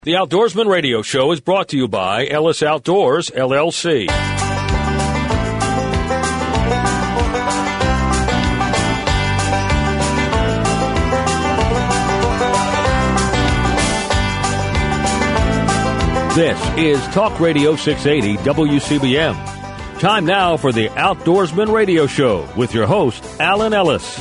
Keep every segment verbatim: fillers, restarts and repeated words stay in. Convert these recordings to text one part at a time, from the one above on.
The Outdoorsman Radio Show is brought to you by Ellis Outdoors, L L C. This is Talk Radio six eighty W C B M. Time now for the Outdoorsman Radio Show with your host, Alan Ellis.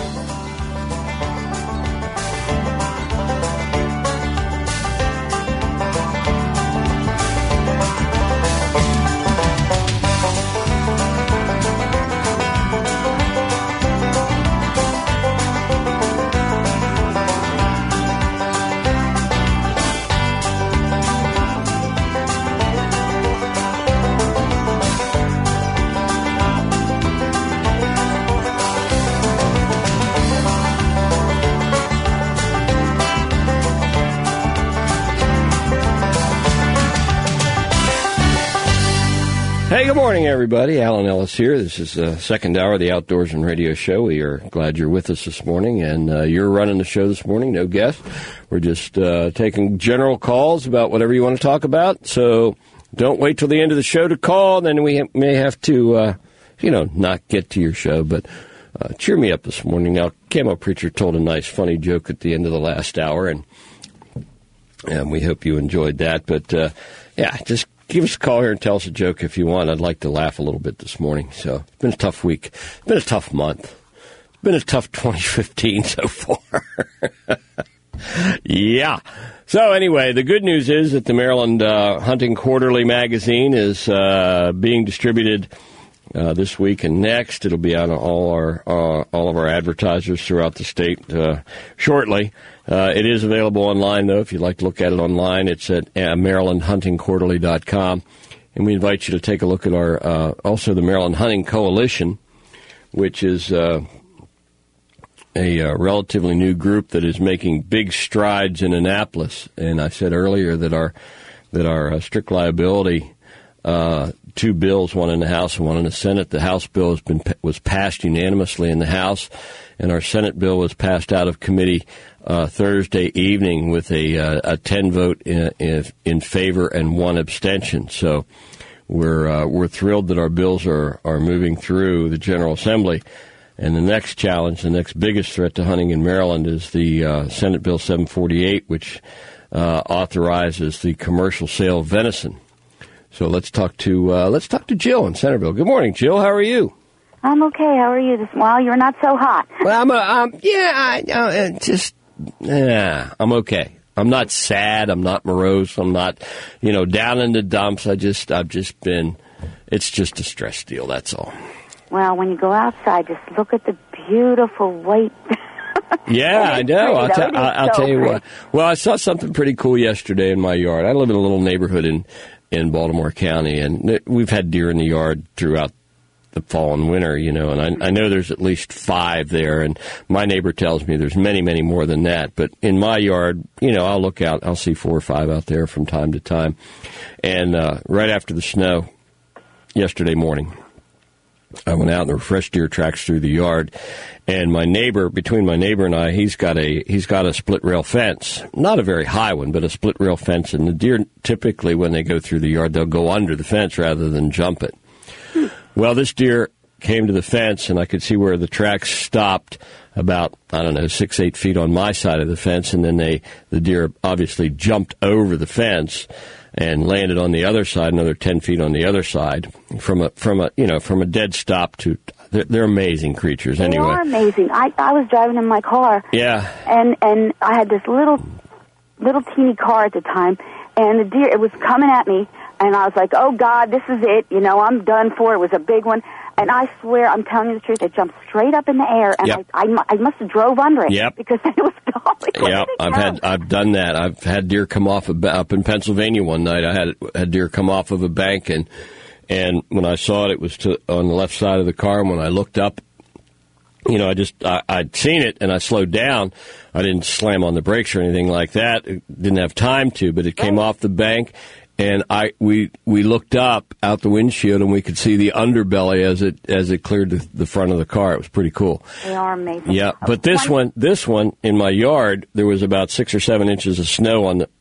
Hey, good morning, everybody. Alan Ellis here. This is the second hour of the Outdoorsman Radio Show. We are glad you're with us this morning, and uh, you're running the show this morning, no guest. We're just uh, taking general calls about whatever you want to talk about, so don't wait till the end of the show to call, then we may have to, uh, you know, not get to your show, but uh, cheer me up this morning. Now, Camo Preacher told a nice, funny joke at the end of the last hour, and, and we hope you enjoyed that, but, uh, yeah, just give us a call here and tell us a joke if you want. I'd like to laugh a little bit this morning. So it's been a tough week. It's been a tough month. It's been a tough twenty fifteen so far. Yeah. So anyway, the good news is that the Maryland uh, Hunting Quarterly magazine is uh, being distributed uh, this week and next. It'll be on all our uh, all of our advertisers throughout the state uh, shortly. Uh, it is available online, though, if you'd like to look at it online. It's at uh, maryland hunting quarterly dot com. And we invite you to take a look at our, uh, also the Maryland Hunting Coalition, which is uh, a uh, relatively new group that is making big strides in Annapolis. And I said earlier that our, that our uh, strict liability uh, two bills, one in the House and one in the Senate. The House bill has been was passed unanimously in the House, and our Senate bill was passed out of committee uh, Thursday evening with a uh, a ten vote in, in, in favor and one abstention. So we're uh, we're thrilled that our bills are are moving through the General Assembly. And the next challenge, the next biggest threat to hunting in Maryland, is the uh, Senate Bill seven forty-eight, which uh, authorizes the commercial sale of venison. So let's talk to uh, let's talk to Jill in Centerville. Good morning, Jill. How are you? I'm okay. How are you this morning? Well, you're not so hot. Well, I'm a, um, yeah, I uh, just yeah, I'm okay. I'm not sad. I'm not morose. I'm not, you know, down in the dumps. I just I've just been. It's just a stress deal. That's all. Well, when you go outside, just look at the beautiful white. Yeah, I know. I'll, ta- I'll, I'll so tell you pretty. what. Well, I saw something pretty cool yesterday in my yard. I live in a little neighborhood in, in Baltimore County, and we've had deer in the yard throughout the fall and winter, you know, and I, I know there's at least five there, and my neighbor tells me there's many, many more than that. But in my yard, you know, I'll look out, I'll see four or five out there from time to time. And uh, right after the snow yesterday morning, I went out and there were fresh deer tracks through the yard, and my neighbor, between my neighbor and I, he's got a he's got a split rail fence, not a very high one, but a split rail fence. And the deer typically, when they go through the yard, they'll go under the fence rather than jump it. Hmm. Well, this deer came to the fence, and I could see where the tracks stopped about, I don't know, six, eight feet on my side of the fence, and then they the deer obviously jumped over the fence and landed on the other side, another ten feet on the other side, from a from a you know from a dead stop to. They're, they're amazing creatures. They anyway. They are amazing. I I was driving in my car. Yeah. And and I had this little little teeny car at the time, and the deer, it was coming at me, and I was like, oh God, this is it. You know, I'm done for. It was a big one. And I swear, I'm telling you the truth, it jumped straight up in the air, and yep. I, I, I must have drove under it. Yep. Because it was going. Yeah, I've had I've done that. I've had deer come off a, up in Pennsylvania one night. I had had deer come off of a bank, and and when I saw it, it was to, on the left side of the car. And when I looked up, you know, I just I, I'd seen it, and I slowed down. I didn't slam on the brakes or anything like that. It didn't have time to, but it came right off the bank. And I we we looked up out the windshield, and we could see the underbelly as it as it cleared the, the front of the car. It was pretty cool. They are amazing. Yeah, but this one this one in my yard, there was about six or seven inches of snow on the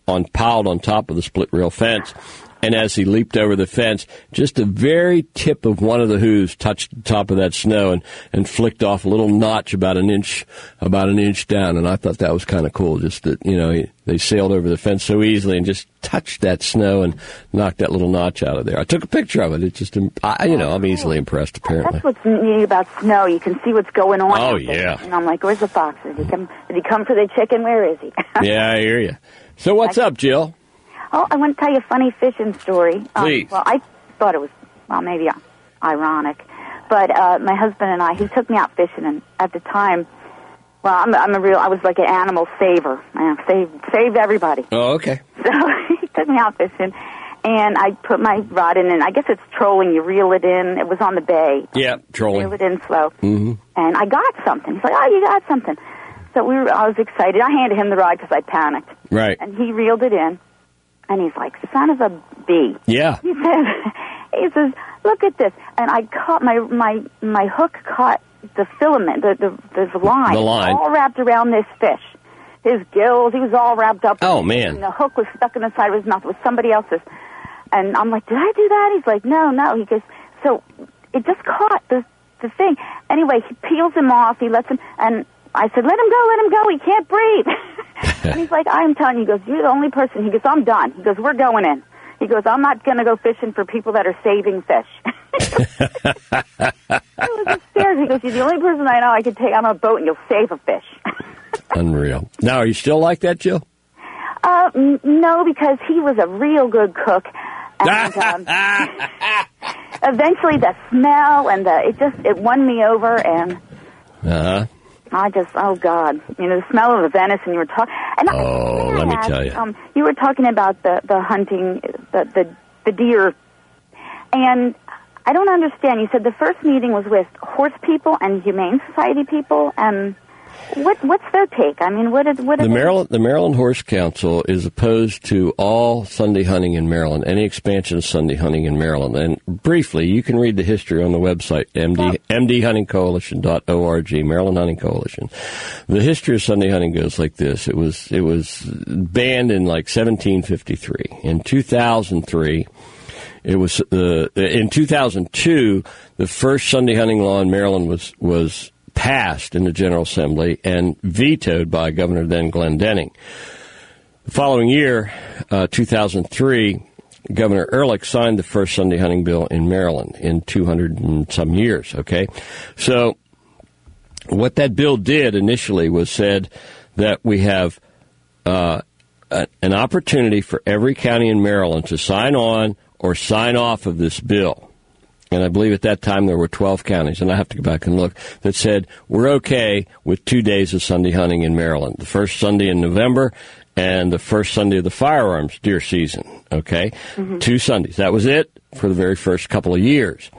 on piled on top of the split rail fence. And as he leaped over the fence, just the very tip of one of the hooves touched the top of that snow and, and flicked off a little notch about an inch, about an inch down. And I thought that was kind of cool, just that, you know, he, they sailed over the fence so easily and just touched that snow and knocked that little notch out of there. I took a picture of it. It just, I, you know, I'm easily impressed, apparently. That's what's neat about snow. You can see what's going on. Oh, yeah. And I'm like, where's the fox? Did he come, did he come for the chicken? Where is he? Yeah, I hear you. So what's up, Jill? Oh, I want to tell you a funny fishing story. Please. Um, well, I thought it was, well, maybe ironic. But uh, my husband and I, he took me out fishing, and at the time, well, I'm, I'm a real, I was like an animal saver. I saved, saved everybody. Oh, okay. So he took me out fishing, and I put my rod in, and I guess it's trolling. You reel it in. It was on the bay. Yeah, trolling. Reel it in slow. Mm-hmm. And I got something. He's like, oh, you got something. So we were, I was excited. I handed him the rod because I panicked. Right. And he reeled it in. And he's like, son of a bee. Yeah. He says, he says, look at this. And I caught, my my my hook caught the filament, the, the, the line. The line. All wrapped around this fish. His gills, he was all wrapped up. Oh, man. And the hook was stuck in the side of his mouth. It was somebody else's. And I'm like, did I do that? He's like, no, no. He goes, so it just caught the, the thing. Anyway, he peels him off. He lets him, and I said, let him go, let him go. He can't breathe. And he's like, I'm telling you. He goes, you're the only person. He goes, I'm done. He goes, we're going in. He goes, I'm not going to go fishing for people that are saving fish. I was upstairs. He goes, you're the only person I know I could take on a boat and you'll save a fish. Unreal. Now, are you still like that, Jill? Uh, n- no, because he was a real good cook. And um, eventually the smell and the, it just, it won me over, and uh-huh. I just, oh, God. You know, the smell of the venison you were talking... Oh, let me ask, tell you. Um, you were talking about the, the hunting, the, the, the deer, and I don't understand. You said the first meeting was with horse people and Humane Society people, and what what's their take? I mean, what is... What is the Maryland The Maryland Horse Council is opposed to all Sunday hunting in Maryland, any expansion of Sunday hunting in Maryland. And briefly, you can read the history on the website, M D, M D hunting coalition dot org, Maryland Hunting Coalition. The history of Sunday hunting goes like this. It was it was banned in like seventeen fifty-three. In two thousand three, it was uh, in two thousand two, the first Sunday hunting law in Maryland was was passed in the General Assembly and vetoed by Governor then Glenn Denning. The following year, uh, two thousand three, Governor Ehrlich signed the first Sunday hunting bill in Maryland in two hundred and some years, okay? So what that bill did initially was said that we have uh, a, an opportunity for every county in Maryland to sign on or sign off of this bill. And I believe at that time there were twelve counties, and I have to go back and look, that said we're okay with two days of Sunday hunting in Maryland. The first Sunday in November and the first Sunday of the firearms deer season, okay? Mm-hmm. Two Sundays. That was it for the very first couple of years.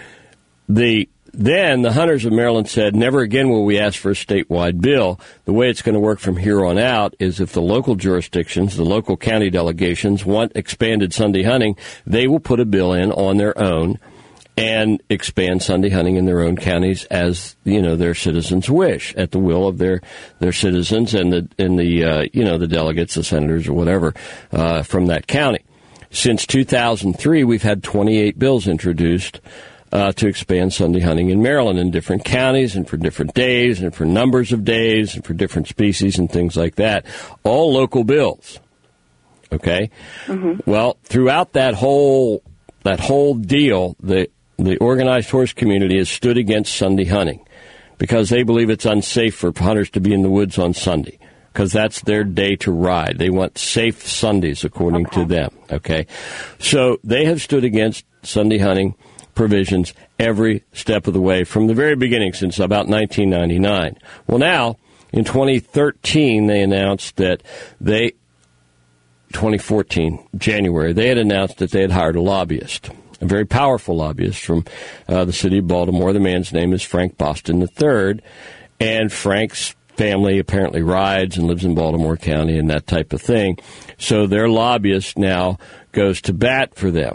The Then the hunters of Maryland said, never again will we ask for a statewide bill. The way it's going to work from here on out is if the local jurisdictions, the local county delegations want expanded Sunday hunting, they will put a bill in on their own and expand Sunday hunting in their own counties as, you know, their citizens wish, at the will of their, their citizens and the, and the, uh, you know, the delegates, the senators or whatever, uh, from that county. Since two thousand three, we've had twenty-eight bills introduced, uh, to expand Sunday hunting in Maryland in different counties and for different days and for numbers of days and for different species and things like that. All local bills. Okay? Mm-hmm. Well, throughout that whole, that whole deal, the, The organized horse community has stood against Sunday hunting because they believe it's unsafe for hunters to be in the woods on Sunday because that's their day to ride. They want safe Sundays, according okay. to them. Okay, so they have stood against Sunday hunting provisions every step of the way from the very beginning since about nineteen ninety-nine. Well, now, in twenty thirteen, they announced that they, twenty fourteen, January, they had announced that they had hired a lobbyist. A very powerful lobbyist from uh, the city of Baltimore. The man's name is Frank Boston the third, and Frank's family apparently rides and lives in Baltimore County and that type of thing. So their lobbyist now goes to bat for them.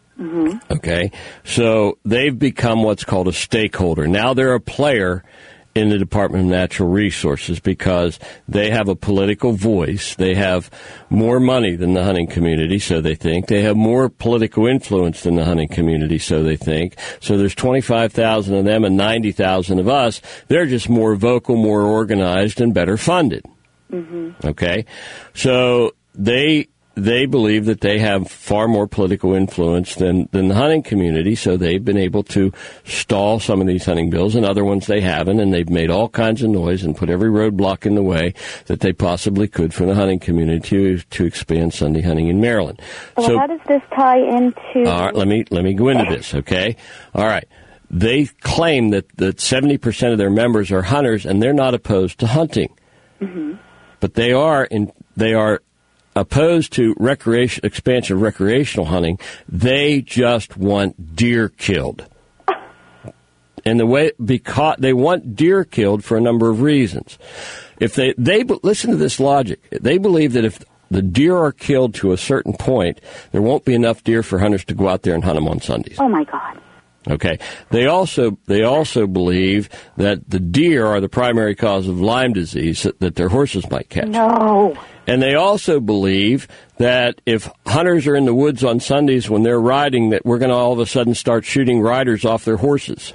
Mm-hmm. Okay, so they've become what's called a stakeholder. Now they're a player in the Department of Natural Resources because they have a political voice. They have more money than the hunting community, so they think. They have more political influence than the hunting community, so they think. So there's twenty-five thousand of them and ninety thousand of us. They're just more vocal, more organized, and better funded. Mm-hmm. Okay? So they... They believe that they have far more political influence than, than the hunting community, so they've been able to stall some of these hunting bills, and other ones they haven't, and they've made all kinds of noise and put every roadblock in the way that they possibly could for the hunting community to, to expand Sunday hunting in Maryland. Well, so, how does this tie into... All right, let me, let me go into this, okay? All right. They claim that, that seventy percent of their members are hunters, and they're not opposed to hunting. Mm-hmm. But they are in, they are... opposed to recreation expansion of recreational hunting. They just want deer killed. And the way because they want deer killed for a number of reasons. If they they listen to this logic, they believe that if the deer are killed to a certain point, there won't be enough deer for hunters to go out there and hunt them on Sundays. Oh my God. Okay. They also they also believe that the deer are the primary cause of Lyme disease that, that their horses might catch. No. And they also believe that if hunters are in the woods on Sundays when they're riding, that we're going to all of a sudden start shooting riders off their horses.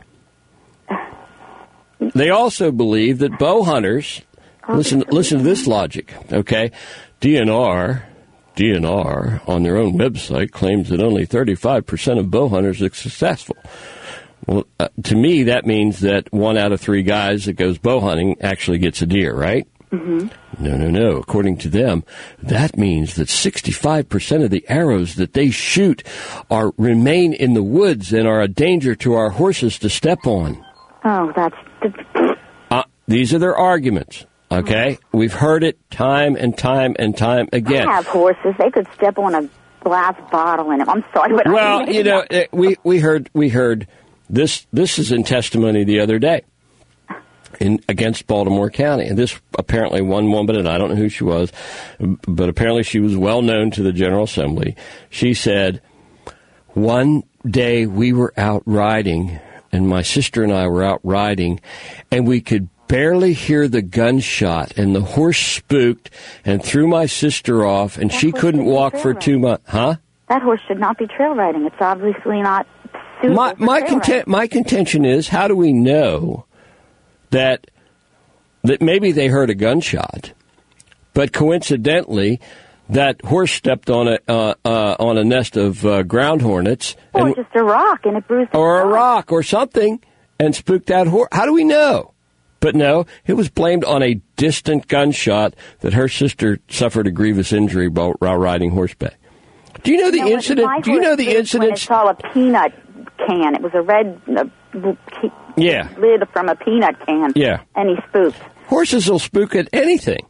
They also believe that bow hunters, listen, listen to this logic, okay? D N R, D N R on their own website claims that only thirty-five percent of bow hunters are successful. Well, uh, to me, that means that one out of three guys that goes bow hunting actually gets a deer, right? Mm-hmm. No, no, no. According to them, that means that sixty-five percent of the arrows that they shoot are remain in the woods and are a danger to our horses to step on. Oh, that's... Uh, these are their arguments, okay? Mm-hmm. We've heard it time and time and time again. I have horses. They could step on a glass bottle in them. I'm sorry, but... Well, you know, we, we heard... We heard this, this is in testimony the other day. In, against Baltimore County. And this apparently one woman, and I don't know who she was, but apparently she was well known to the General Assembly. She said, one day we were out riding, and my sister and I were out riding, and we could barely hear the gunshot, and the horse spooked and threw my sister off, and that she couldn't walk for two months. Huh? That horse should not be trail riding. It's obviously not suitable my, for my, trail conten- my contention is, how do we know that that maybe they heard a gunshot, but coincidentally, that horse stepped on a uh, uh, on a nest of uh, ground hornets, or and, just a rock, and it bruised, or a rock, or something, and spooked that horse. How do we know? But no, it was blamed on a distant gunshot that her sister suffered a grievous injury while riding horseback. Do you know the you know, incident? Do you know the incident? It's all a peanut can. It was a red. Uh, Yeah. lid from a peanut can. Yeah. And he spooked. Horses will spook at anything.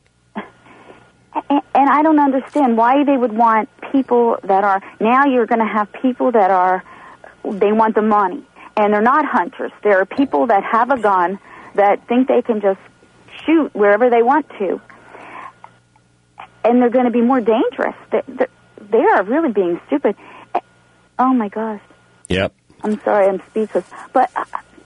And, and I don't understand why they would want people that are, now you're going to have people that are, they want the money. And they're not hunters. There are people that have a gun that think they can just shoot wherever they want to. And they're going to be more dangerous. They, they are really being stupid. Oh, my gosh. Yep. I'm sorry, I'm speechless. But... Uh,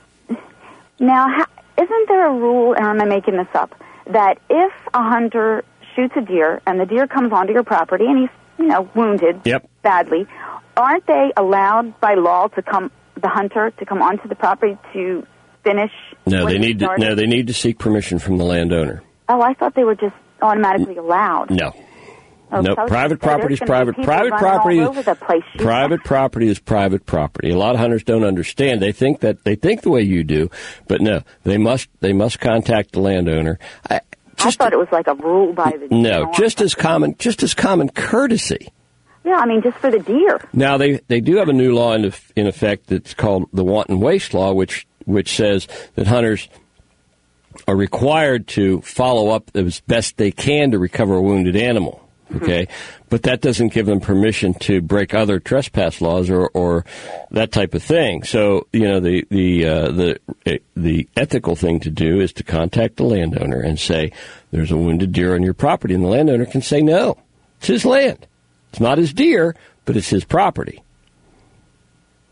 Now, how, isn't there a rule, and am I making this up, that if a hunter shoots a deer and the deer comes onto your property and he's, you know, wounded yep. badly, aren't they allowed by law to come, the hunter, to come onto the property to finish? No, they need to, no, they need to seek permission from the landowner. Oh, I thought they were just automatically allowed. No. Oh, no, so private property is private. Private property is private property is private property. A lot of hunters don't understand. They think that they think the way you do, but no, they must they must contact the landowner. I, just, I thought it was like a rule by the no, just as common just as common courtesy. Yeah, I mean, just for the deer. Now they they do have a new law in in effect that's called the wanton waste law, which which says that hunters are required to follow up as best they can to recover a wounded animal. Okay, mm-hmm. But that doesn't give them permission to break other trespass laws or, or that type of thing. So, you know, the the uh, the the ethical thing to do is to contact the landowner and say, "There's a wounded deer on your property," and the landowner can say, "No, it's his land. It's not his deer, but it's his property." Mm.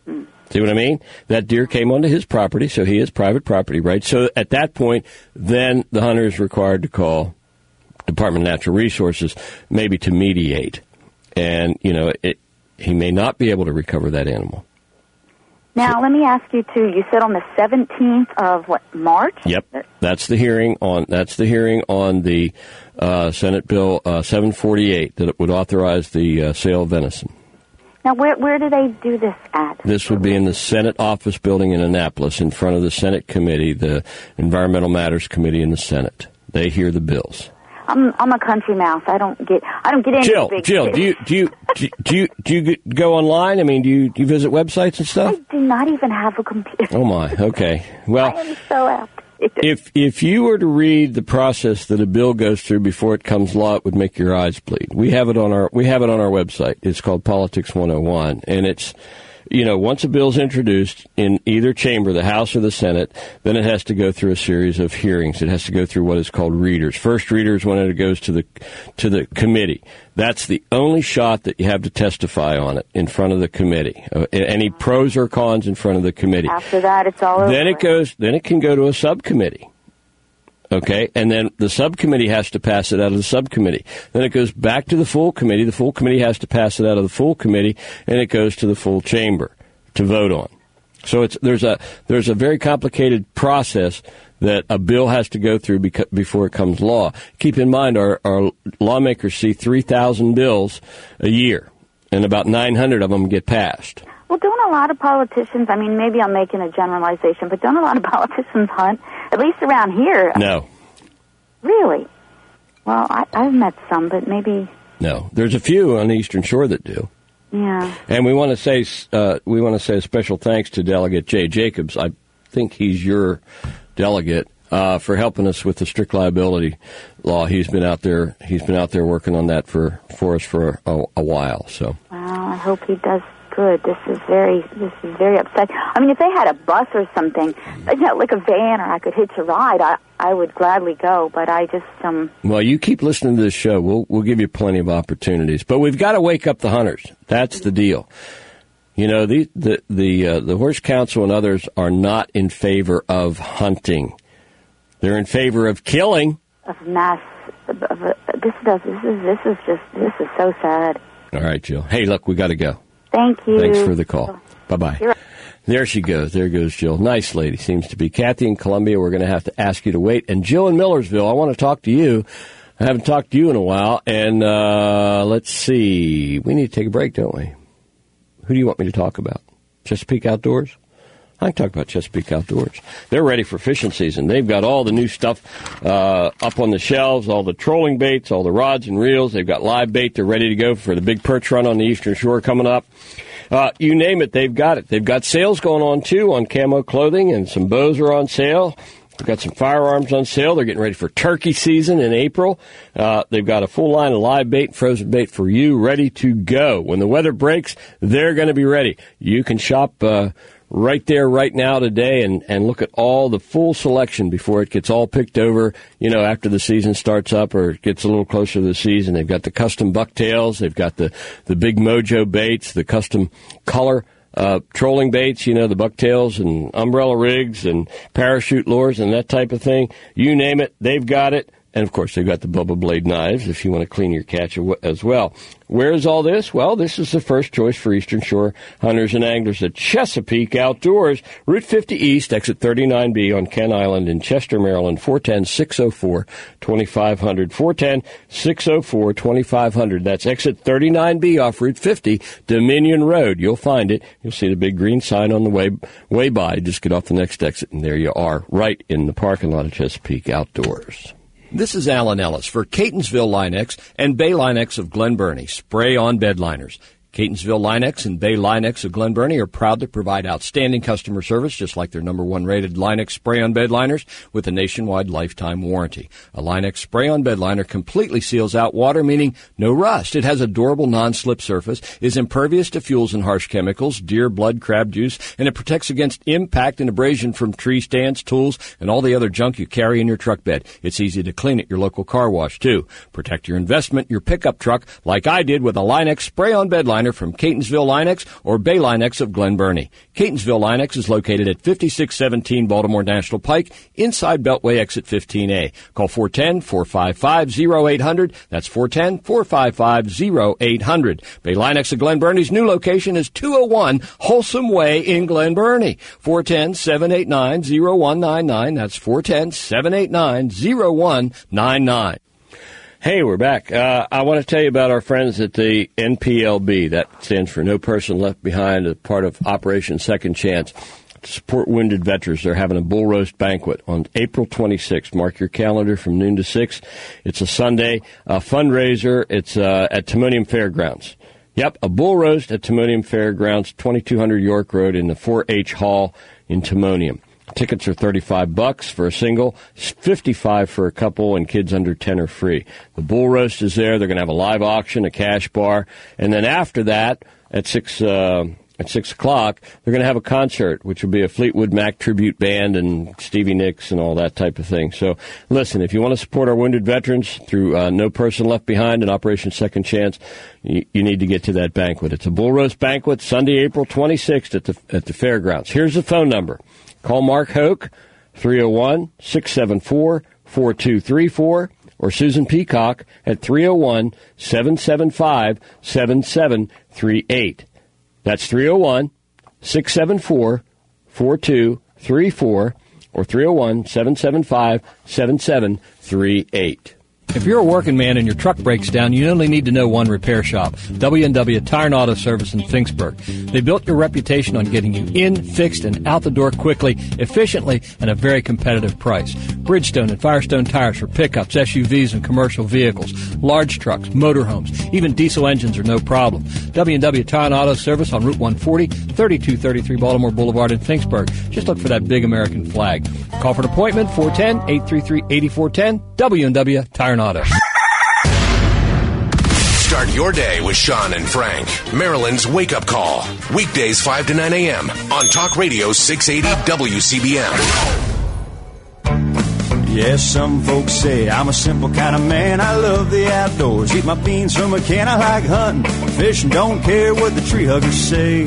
See what I mean? That deer came onto his property, so he has private property rights. So at that point, then the hunter is required to call Department of Natural Resources, maybe to mediate. And, you know, it, he may not be able to recover that animal. Now, let me ask you, too, you said on the seventeenth of, what, March? Yep. That's the hearing on That's the hearing on the uh, Senate Bill uh, seven forty-eight that would authorize the uh, sale of venison. Now, where where do they do this at? This would be in the Senate office building in Annapolis, in front of the Senate committee, the Environmental Matters Committee in the Senate. They hear the bills. I'm I'm a country mouse. I don't get I don't get any Jill, big Jill, do you do you do you do you, do you go online? I mean, do you do you visit websites and stuff? I do not even have a computer. Oh my. Okay. Well, I am so apt. If if you were to read the process that a bill goes through before it comes law, it would make your eyes bleed. We have it on our we have it on our website. It's called Politics one oh one, and it's, you know, once a bill's introduced in either chamber, the House or the Senate, then it has to go through a series of hearings. It has to go through what is called readers. First readers when it goes to the to the committee. That's the only shot that you have to testify on it in front of the committee. Uh, any pros or cons in front of the committee. After that, it's all over. Then it goes. Then it can go to a subcommittee. Okay, and then the subcommittee has to pass it out of the subcommittee. Then it goes back to the full committee. The full committee has to pass it out of the full committee, and it goes to the full chamber to vote on. So it's there's a there's a very complicated process that a bill has to go through beca- before it comes law. Keep in mind, our, our lawmakers see three thousand bills a year, and about nine hundred of them get passed. Well, don't a lot of politicians, I mean, maybe I'm making a generalization, but don't a lot of politicians hunt, at least around here? No. Really? Well, I, I've met some, but maybe... No. There's a few on the Eastern Shore that do. Yeah. And we want to say uh, we want to say a special thanks to Delegate Jay Jacobs. I think he's your delegate uh, for helping us with the strict liability law. He's been out there. He's been out there working on that for, for us for a, a while. So. Well, I hope he does good. This is very this is very upsetting. I mean, if they had a bus or something, you know, like a van, or I could hitch a ride, I I would gladly go. But I just um. Well, you keep listening to this show. We'll we'll give you plenty of opportunities. But we've got to wake up the hunters. That's the deal. You know, the the the uh, the Horse Council and others are not in favor of hunting. They're in favor of killing. Of mass. Of, of, uh, this does. This is this is just this is so sad. All right, Jill. Hey, look, we got to go. Thank you. Thanks for the call. Bye-bye. You're right. There she goes. There goes Jill. Nice lady, seems to be. Kathy in Columbia, we're going to have to ask you to wait. And Jill in Millersville, I want to talk to you. I haven't talked to you in a while. And uh, let's see. We need to take a break, don't we? Who do you want me to talk about? Chesapeake Outdoors? I can talk about Chesapeake Outdoors. They're ready for fishing season. They've got all the new stuff uh, up on the shelves, all the trolling baits, all the rods and reels. They've got live bait. They're ready to go for the big perch run on the Eastern Shore coming up. Uh, you name it, they've got it. They've got sales going on, too, on camo clothing, and some bows are on sale. They've got some firearms on sale. They're getting ready for turkey season in April. Uh, they've got a full line of live bait and frozen bait for you ready to go. When the weather breaks, they're going to be ready. You can shop uh, right there right now today and, and look at all the full selection before it gets all picked over, you know, after the season starts up or gets a little closer to the season. They've got the custom bucktails. They've got the, the big mojo baits, the custom color Uh, trolling baits, you know, the bucktails and umbrella rigs and parachute lures and that type of thing. You name it, they've got it. And, of course, they've got the Bubba Blade knives if you want to clean your catch as well. Where is all this? Well, this is the first choice for Eastern Shore hunters and anglers at Chesapeake Outdoors. Route fifty East, exit thirty-nine B on Kent Island in Chester, Maryland, four one zero, six oh four, two five zero zero. four one zero, six oh four, two five zero zero. That's exit thirty-nine B off Route fifty, Dominion Road. You'll find it. You'll see the big green sign on the way, way by. Just get off the next exit, and there you are, right in the parking lot of Chesapeake Outdoors. This is Alan Ellis for Catonsville Linex and Bay Linex of Glen Burnie, spray-on bed liners. Catonsville Linex and Bay Linex of Glen Burnie are proud to provide outstanding customer service, just like their number one rated Linex spray-on bed liners with a nationwide lifetime warranty. A Linex spray-on bed liner completely seals out water, meaning no rust. It has a durable non-slip surface, is impervious to fuels and harsh chemicals, deer blood, crab juice, and it protects against impact and abrasion from tree stands, tools, and all the other junk you carry in your truck bed. It's easy to clean at your local car wash, too. Protect your investment, your pickup truck, like I did with a Linex spray-on bed liner liner from Catonsville Linex or Bay Linex of Glen Burnie. Catonsville Linex is located at fifty-six seventeen Baltimore National Pike, inside Beltway exit fifteen A. Call four one zero, four five five, zero eight zero zero. That's four one zero, four five five, zero eight zero zero. Bay Linex of Glen Burnie's new location is two oh one Wholesome Way in Glen Burnie. four one zero, seven eight nine, zero one nine nine. That's four one zero, seven eight nine, zero one nine nine. Hey, we're back. Uh, I want to tell you about our friends at the N P L B. That stands for No Person Left Behind, a part of Operation Second Chance. To support wounded veterans, they're having a bull roast banquet on April twenty-sixth. Mark your calendar from noon to six. It's a Sunday uh, fundraiser. It's uh, at Timonium Fairgrounds. Yep, a bull roast at Timonium Fairgrounds, twenty-two hundred York Road in the four H Hall in Timonium. Tickets are thirty-five bucks for a single, fifty-five for a couple, and kids under ten are free. The bull roast is there. They're going to have a live auction, a cash bar, and then after that, at six uh, at six o'clock, they're going to have a concert, which will be a Fleetwood Mac tribute band and Stevie Nicks and all that type of thing. So, listen, if you want to support our wounded veterans through uh, No Person Left Behind and Operation Second Chance, you, you need to get to that banquet. It's a bull roast banquet, Sunday, April twenty-sixth at the at the fairgrounds. Here's the phone number. Call Mark Hoke, three oh one, six seven four, four two three four, or Susan Peacock at three oh one, seven seven five, seven seven three eight. That's three oh one, six seven four, four two three four, or three oh one, seven seven five, seven seven three eight. If you're a working man and your truck breaks down, you only need to know one repair shop, W and W Tire and Auto Service in Finksburg. They built your reputation on getting you in, fixed, and out the door quickly, efficiently, and a very competitive price. Bridgestone and Firestone tires for pickups, S U Vs, and commercial vehicles, large trucks, motorhomes, even diesel engines are no problem. W and W Tire and Auto Service on Route one forty, thirty-two thirty-three Baltimore Boulevard in Finksburg. Just look for that big American flag. Call for an appointment, four one zero, eight three three, eight four one zero, W and W Tire and Auto. Start your day with Sean and Frank. Maryland's wake-up call. Weekdays five to nine a.m. on Talk Radio six eighty W C B M. Yes, some folks say I'm a simple kind of man. I love the outdoors. Eat my beans from a can. I like hunting, fishing, don't care what the tree huggers say.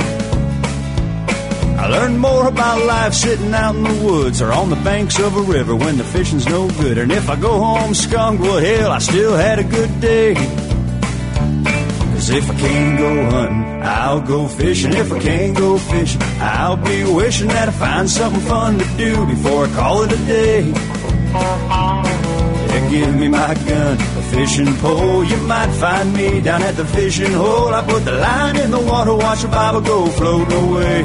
I learned more about life sitting out in the woods or on the banks of a river when the fishing's no good. And if I go home skunked, well, hell, I still had a good day. Cause if I can't go hunting, I'll go fishing. If I can't go fishing, I'll be wishing that I find something fun to do before I call it a day. Yeah, give me my gun, a fishing pole. You might find me down at the fishing hole. I put the line in the water, watch the bobber go floating away.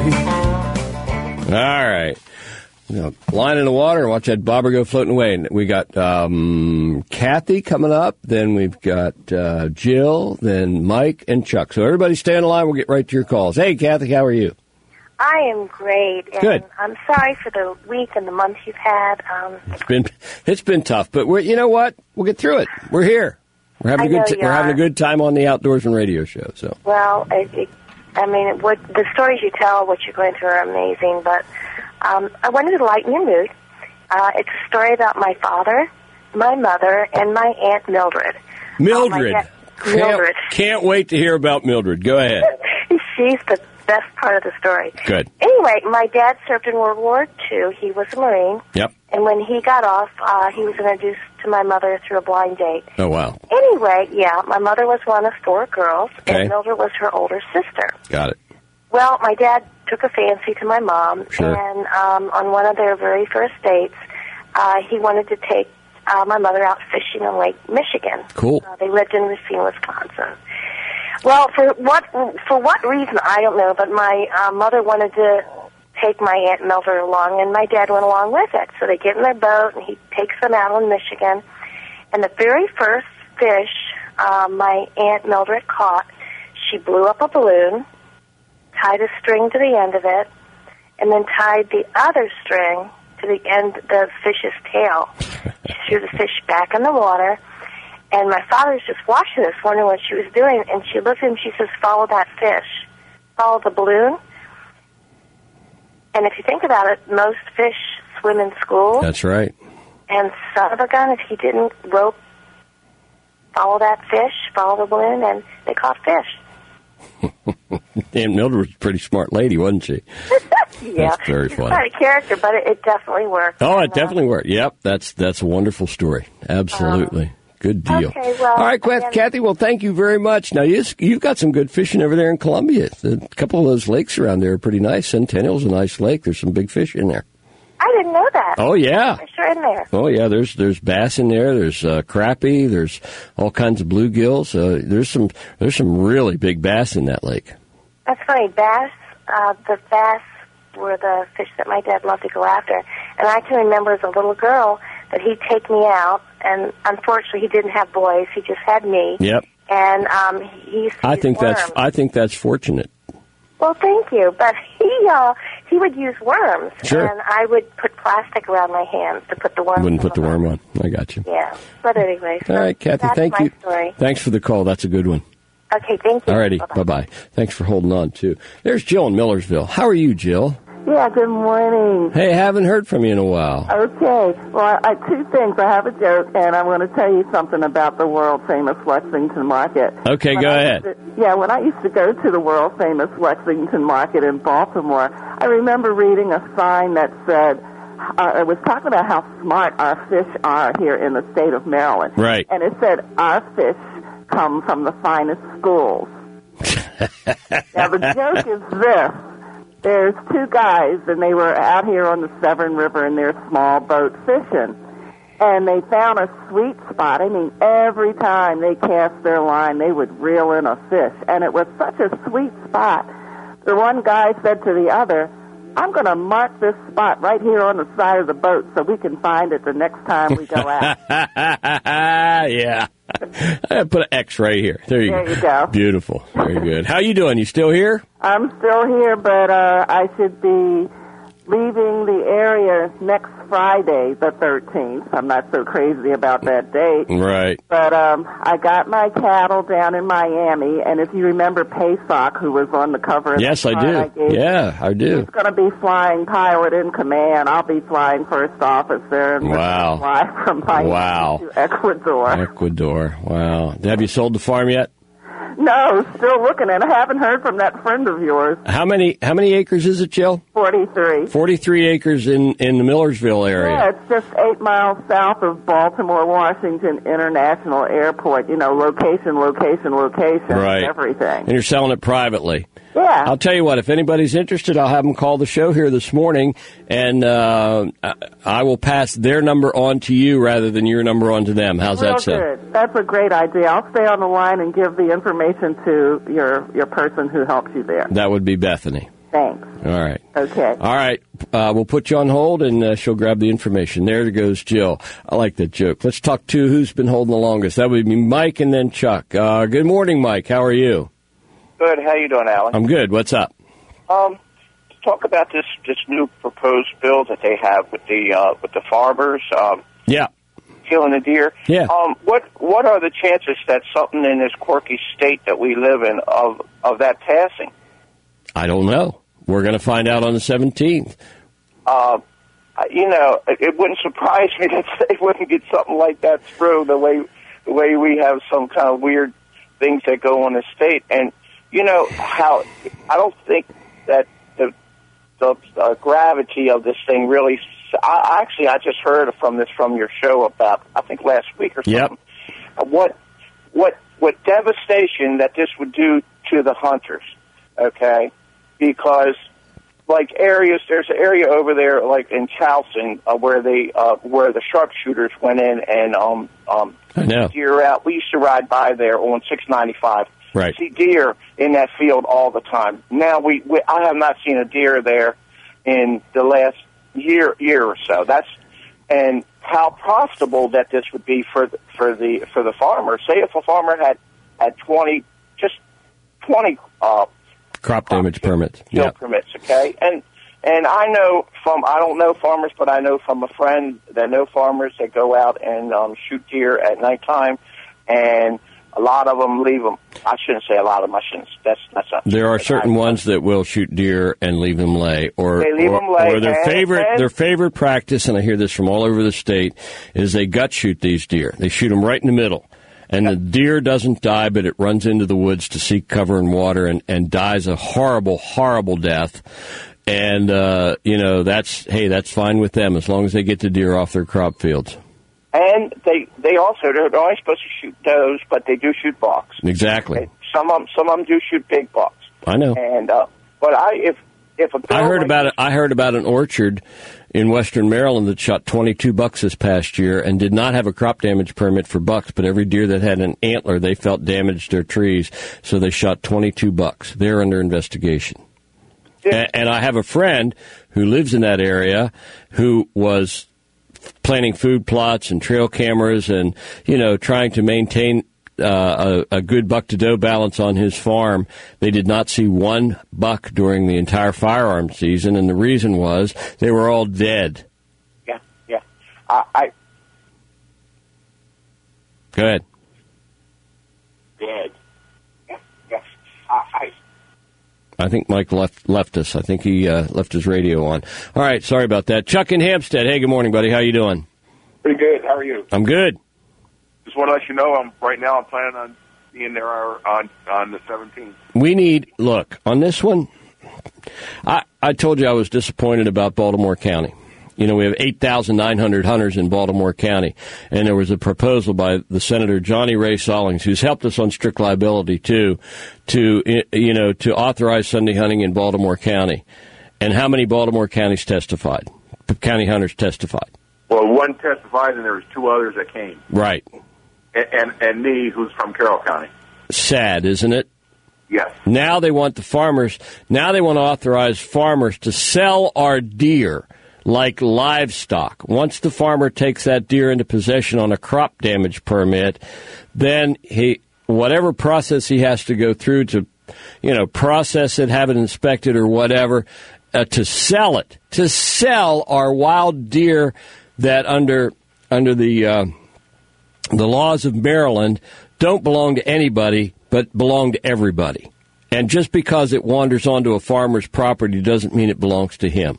All right. You know, line in the water and watch that bobber go floating away. And we got um, Kathy coming up. Then we've got uh, Jill, then Mike, and Chuck. So everybody stay on the line. We'll get right to your calls. Hey, Kathy, how are you? I am great. And Good. I'm sorry for the week and the month you've had. Um, it's been it's been tough, but we're you know what? We'll get through it. We're here. We're having I a good know t- you we're having a are. good time on the Outdoorsman Radio Show. So well, it, it, I mean, what the stories you tell, what you're going through, are amazing. But um, I wanted to lighten your mood. Uh, it's a story about my father, my mother, and my Aunt Mildred. Mildred, Oh, my can't, Mildred. can't wait to hear about Mildred. Go ahead. She's the best part of the story. Good. Anyway, my dad served in World War Two. He was a Marine. Yep. And when he got off, uh, he was introduced to my mother through a blind date. Oh, wow. Anyway, yeah, my mother was one of four girls, Okay. and Mildred was her older sister. Got it. Well, my dad took a fancy to my mom, Sure. and um, on one of their very first dates, uh, he wanted to take uh, my mother out fishing in Lake Michigan. Cool. Uh, they lived in Racine, Wisconsin. Well, for what for what reason, I don't know, but my uh, mother wanted to take my Aunt Mildred along, and my dad went along with it. So they get in their boat, and he takes them out in Michigan. And the very first fish uh, my Aunt Mildred caught, she blew up a balloon, tied a string to the end of it, and then tied the other string to the end of the fish's tail. She threw the fish back in the water. And my father's just watching this, wondering what she was doing. And she looked at him, she says, follow that fish. Follow the balloon. And if you think about it, most fish swim in schools. That's right. And son of a gun, if he didn't rope, follow that fish, follow the balloon, and they caught fish. Aunt Mildred was a pretty smart lady, wasn't she? Yeah, that's very it's funny. quite a character, but it, it definitely worked. Oh, it And, uh, definitely worked. Yep, that's that's a wonderful story. Absolutely. Um, Good deal. Okay, well, all right, Kath- again- Kathy, well, thank you very much. Now, you, you've got some good fishing over there in Columbia. A couple of those lakes around there are pretty nice. Centennial's a nice lake. There's some big fish in there. I didn't know that. Oh, yeah. Fish are in there. Oh, yeah, there's there's bass in there. There's uh, crappie. There's all kinds of bluegills. Uh, there's some there's some really big bass in that lake. That's funny. Bass, uh, the bass were the fish that my dad loved to go after. And I can remember as a little girl that he'd take me out, and unfortunately he didn't have boys. He just had me. Yep. And um, he used to I use think worms. that's I think that's fortunate. Well, thank you. But he uh, he would use worms. Sure. And I would put plastic around my hands to put the worm Wouldn't on put the worm on. I got you. Yeah. But anyway. So All right, Kathy, that's thank my you. Story. Thanks for the call. That's a good one. Okay, thank you. All righty. Bye-bye. Bye-bye. Thanks for holding on, too. There's Jill in Millersville. How are you, Jill? Yeah, good morning. Hey, haven't heard from you in a while. Okay, well, I, two things. I have a joke, and I'm going to tell you something about the world-famous Lexington Market. Okay, When go I ahead. used to- yeah, when I used to go to the world-famous Lexington Market in Baltimore, I remember reading a sign that said, uh, it was talking about how smart our fish are here in the state of Maryland. Right. And it said, our fish come from the finest schools. Now, the joke is this. There's two guys, and they were out here on the Severn River in their small boat fishing. And they found a sweet spot. I mean, every time they cast their line, they would reel in a fish. And it was such a sweet spot. The one guy said to the other, I'm going to mark this spot right here on the side of the boat so we can find it the next time we go out. Yeah. I put an X right here. There you There go. you go. Beautiful. Very good. How you doing? You still here? I'm still here, but uh, I should be leaving the area next Friday, the thirteenth. I'm not so crazy about that date. Right. But um, I got my cattle down in Miami, and if you remember Paysock, who was on the cover of Yes, the I card do. gave you, Yeah, I do. he's going to be flying pilot in command. I'll be flying first officer, and we're Wow. gonna fly from Miami Wow. to Ecuador. Ecuador. Wow. Have you sold the farm yet? No, still looking, and I haven't heard from that friend of yours. How many How many acres is it, Jill? forty-three. Forty-three acres in in the Millersville area. Yeah, it's just eight miles south of Baltimore Washington International Airport. You know, location, location, location, Right. everything. And you're selling it privately. Yeah. I'll tell you what, if anybody's interested, I'll have them call the show here this morning, and uh, I- I will pass their number on to you rather than your number on to them. How's Real that sound? good. That's a great idea. I'll stay on the line and give the information to your your person who helps you there. That would be Bethany. Thanks. All right. Okay. All right. Uh, we'll put you on hold, and uh, she'll grab the information. There goes Jill. I like that joke. Let's talk to who's been holding the longest. That would be Mike and then Chuck. Uh, good morning, Mike. How are you? Good. How you doing, Alan? I'm good. What's up? Um, talk about this this new proposed bill that they have with the uh, with the farmers um, Yeah. killing the deer. Yeah. Um, what what are the chances that something in this quirky state that we live in of of that passing? I don't know. We're going to find out on the seventeenth. Uh, you know, it, it wouldn't surprise me that they wouldn't get something like that through the way the way we have some kind of weird things that go on in the state. And you know how I don't think that the the uh, gravity of this thing really. I, actually, I just heard from this from your show about I think last week or something. Yep. Uh, what what what devastation that this would do to the hunters? Okay, because like areas, there's an area over there like in Charleston uh, where they uh, where the sharpshooters went in and um um I know. deer out. We used to ride by there on six ninety-five. Right. See deer in that field all the time. Now we, we I have not seen a deer there in the last year year or so. That's and how profitable that this would be for the, for the for the farmer. Say if a farmer had had twenty just twenty uh, Crop damage permits. kill Yeah. permits, okay? And and I know from I don't know farmers, but I know from a friend that know farmers that go out and um, shoot deer at nighttime, and a lot of them leave them. I shouldn't say a lot of them. I shouldn't. That's that's not. There are certain ones that will shoot deer and leave them lay, or They leave or, them lay, or their and- favorite and- their favorite practice, and I hear this from all over the state, is they gut shoot these deer. They shoot them right in the middle, And the deer doesn't die, but it runs into the woods to seek cover and water and, and dies a horrible, horrible death. And, uh, you know, that's, hey, that's fine with them as long as they get the deer off their crop fields. And they they also, they're only supposed to shoot does, but they do shoot bucks. Exactly. And some of them, some of them do shoot big bucks. I know. And, uh, but I, if, if a bill I heard like about it. I heard about an orchard in western Maryland that shot twenty-two bucks this past year and did not have a crop damage permit for bucks, but every deer that had an antler they felt damaged their trees, so they shot twenty-two bucks. They're under investigation. Yeah. And, and I have a friend who lives in that area who was planting food plots and trail cameras and, you know, trying to maintain uh, a, a good buck-to-doe balance on his farm. They did not see one buck during the entire firearm season, and the reason was they were all dead. Yeah, yeah. Uh, I. Go ahead. Dead. Yeah, yes. Uh, I. I think Mike left left us. I think he uh, left his radio on. All right, sorry about that. Chuck in Hampstead. Hey, good morning, buddy. How you doing? Pretty good. How are you? I'm good. Just want to let you know, I'm right now. I'm planning on being there on on the seventeenth. We need look on this one. I I told you I was disappointed about Baltimore County. You know, we have eight thousand nine hundred hunters in Baltimore County, and there was a proposal by the Senator Johnny Ray Sollings, who's helped us on strict liability too, to you know to authorize Sunday hunting in Baltimore County. And how many Baltimore counties testified? County hunters testified. Well, one testified, and there was two others that came. Right. And and, and me, who's from Carroll County. Sad, isn't it? Yes. Now they want the farmers. Now they want to authorize farmers to sell our deer like livestock. Once the farmer takes that deer into possession on a crop damage permit, then he, whatever process he has to go through to, you know, process it, have it inspected or whatever, uh, to sell it, to sell our wild deer that under under the uh, the laws of Maryland don't belong to anybody but belong to everybody. And just because it wanders onto a farmer's property doesn't mean it belongs to him.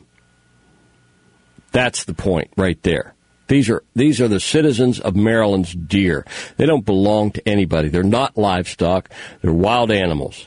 That's the point right there. These are these are the citizens of Maryland's deer. They don't belong to anybody. They're not livestock. They're wild animals.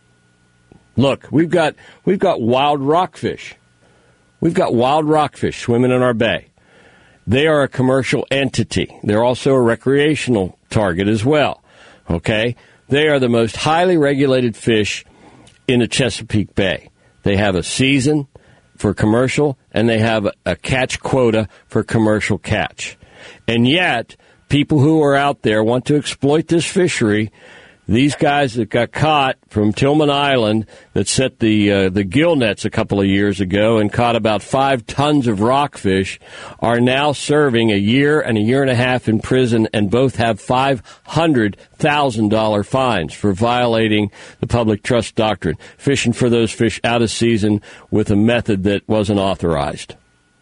Look, we've got we've got wild rockfish. We've got wild rockfish swimming in our bay. They are a commercial entity. They're also a recreational target as well. Okay? They are the most highly regulated fish in the Chesapeake Bay. They have a season for commercial, and they have a catch quota for commercial catch. And yet, people who are out there want to exploit this fishery. These guys that got caught from Tillman Island that set the uh, the gill nets a couple of years ago and caught about five tons of rockfish are now serving a year and a year and a half in prison, and both have five hundred thousand dollars fines for violating the public trust doctrine, fishing for those fish out of season with a method that wasn't authorized.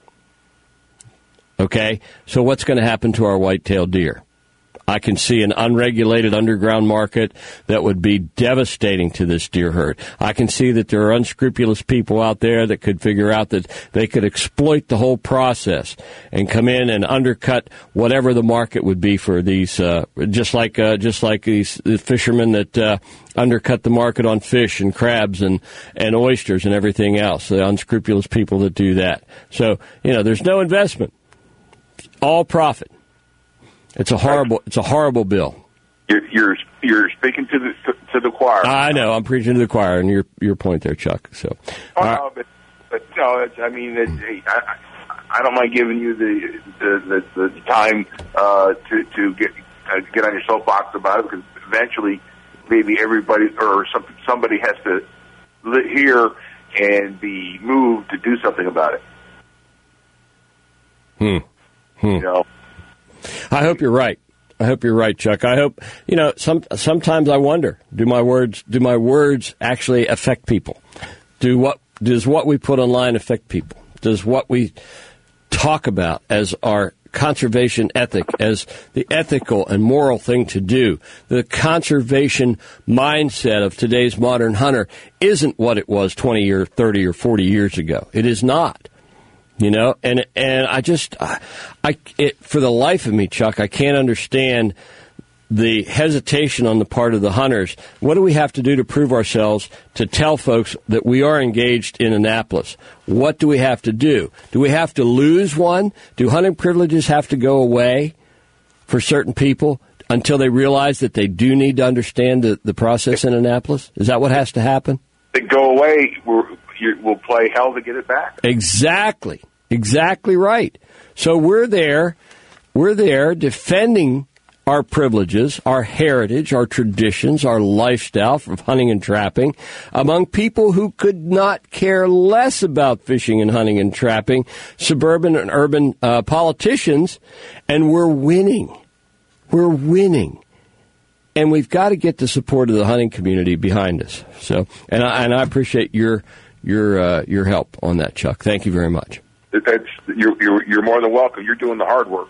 Okay? So what's going to happen to our white-tailed deer? I can see an unregulated underground market that would be devastating to this deer herd. I can see that there are unscrupulous people out there that could figure out that they could exploit the whole process and come in and undercut whatever the market would be for these, uh, just like uh, just like these the fishermen that uh, undercut the market on fish and crabs and, and oysters and everything else, the unscrupulous people that do that. So, you know, there's no investment. All profit. It's a horrible. It's a horrible bill. You're you're, you're speaking to the to, to the choir. I know. I'm preaching to the choir, and your your point there, Chuck. So, oh, no, uh, but but no, it's, I mean, it's, I, I don't mind giving you the the, the, the time uh, to to get uh, get on your soapbox about it, because eventually, maybe everybody or some, somebody has to hear and be moved to do something about it. Hmm. Hmm. You know. I hope you're right. I hope you're right, Chuck. I hope, you know, some sometimes I wonder, do my words do my words actually affect people? Do what does what we put online affect people? Does what we talk about as our conservation ethic, as the ethical and moral thing to do, the conservation mindset of today's modern hunter isn't what it was twenty or thirty or forty years ago. It is not. You know, and and I just, I, I it, for the life of me, Chuck, I can't understand the hesitation on the part of the hunters. What do we have to do to prove ourselves to tell folks that we are engaged in Annapolis? What do we have to do? Do we have to lose one? Do hunting privileges have to go away for certain people until they realize that they do need to understand the, the process in Annapolis? Is that what has to happen? They go away, we're, you, we'll play hell to get it back. Exactly. Exactly right. So we're there, we're there defending our privileges, our heritage, our traditions, our lifestyle from hunting and trapping among people who could not care less about fishing and hunting and trapping, suburban and urban uh, politicians, and we're winning. We're winning. And we've got to get the support of the hunting community behind us. So, and I, and I appreciate your your uh, your help on that, Chuck. Thank you very much. That's, you're, you're, you're more than welcome. You're doing the hard work.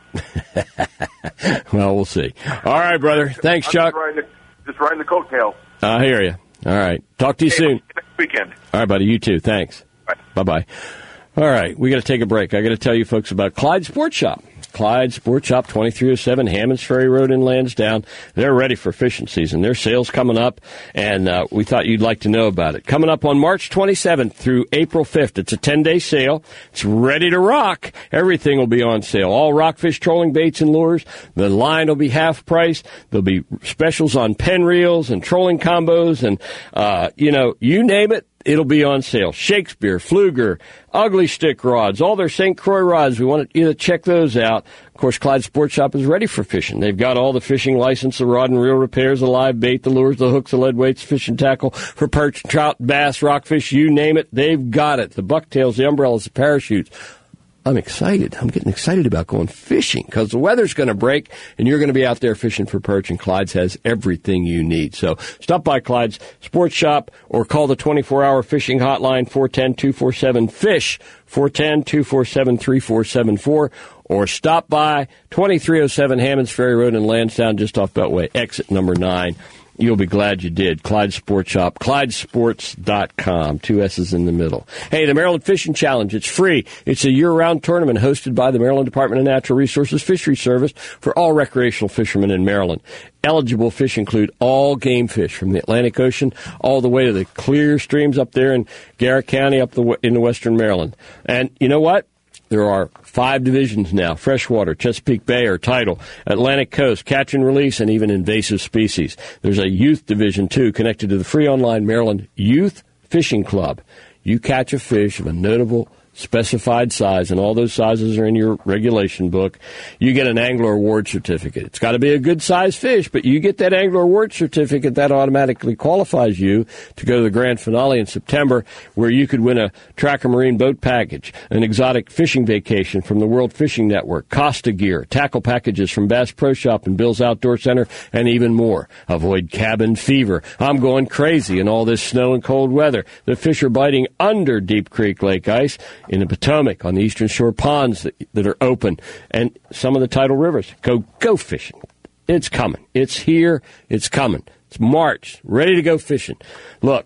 Well, we'll see. All right, brother. Thanks, I'm Chuck. Just riding the, just riding the coattail. I hear you. All right. Talk to you hey, soon. Next weekend. All right, buddy. You too. Thanks. Bye. Bye-bye. All right. We got to take a break. I got to tell you folks about Clyde Sports Shop. Clyde Sports Shop, twenty-three oh seven Hammonds Ferry Road in Lansdowne. They're ready for fishing season. Their sale's coming up, and uh, we thought you'd like to know about it. Coming up on March twenty-seventh through April fifth. It's a ten-day sale. It's ready to rock. Everything will be on sale. All rockfish trolling baits and lures. The line will be half price. There'll be specials on pen reels and trolling combos, and, uh, you know, you name it. It'll be on sale. Shakespeare, Fluger, Ugly Stick rods, all their Saint Croix rods. We want you to check those out. Of course, Clyde Sports Shop is ready for fishing. They've got all the fishing license, the rod and reel repairs, the live bait, the lures, the hooks, the lead weights, fishing tackle for perch, trout, bass, rockfish, you name it. They've got it. The bucktails, the umbrellas, the parachutes. I'm excited. I'm getting excited about going fishing because the weather's going to break and you're going to be out there fishing for perch, and Clyde's has everything you need. So stop by Clyde's Sports Shop or call the twenty-four hour fishing hotline, four one zero, two four seven, FISH, four one zero, two four seven, three four seven four, or stop by twenty-three oh seven Hammonds Ferry Road in Lansdowne, just off Beltway, exit number nine. You'll be glad you did. Clyde Sports Shop, Clyde Sports dot com. Two S's in the middle. Hey, the Maryland Fishing Challenge. It's free. It's a year-round tournament hosted by the Maryland Department of Natural Resources Fisheries Service for all recreational fishermen in Maryland. Eligible fish include all game fish from the Atlantic Ocean all the way to the clear streams up there in Garrett County up the, in western Maryland. And you know what? There are five divisions now: freshwater, Chesapeake Bay or tidal, Atlantic Coast, catch and release, and even invasive species. There's a youth division, too, connected to the free online Maryland Youth Fishing Club. You catch a fish of a notable specified size, and all those sizes are in your regulation book, you get an Angler Award certificate. It's got to be a good-sized fish, but you get that Angler Award certificate, that automatically qualifies you to go to the grand finale in September, where you could win a Tracker Marine boat package, an exotic fishing vacation from the World Fishing Network, Costa gear, tackle packages from Bass Pro Shop and Bill's Outdoor Center, and even more. Avoid cabin fever. I'm going crazy in all this snow and cold weather. The fish are biting under Deep Creek Lake ice, in the Potomac, on the Eastern Shore ponds that, that are open, and some of the tidal rivers. Go, go fishing. It's coming. It's here. It's coming. It's March. Ready to go fishing. Look,